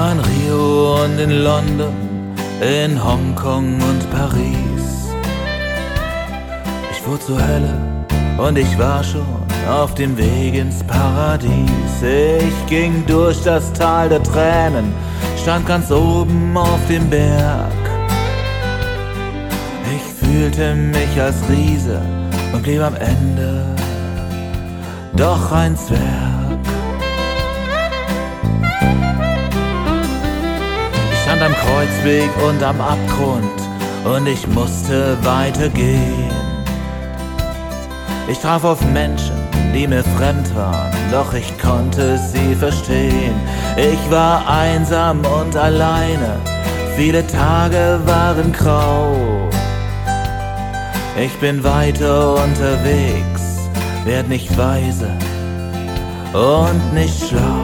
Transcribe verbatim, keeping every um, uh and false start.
war in Rio und in London, in Hongkong und Paris. Ich fuhr zur Hölle und ich war schon auf dem Weg ins Paradies. Ich ging durch das Tal der Tränen, stand ganz oben auf dem Berg. Ich fühlte mich als Riese und blieb am Ende doch ein Zwerg. Ich stand am Kreuzweg und am Abgrund und ich musste weitergehen. Ich traf auf Menschen, die mir fremd waren, doch ich konnte sie verstehen. Ich war einsam und alleine, viele Tage waren grau. Ich bin weiter unterwegs, werd nicht weise und nicht schlau.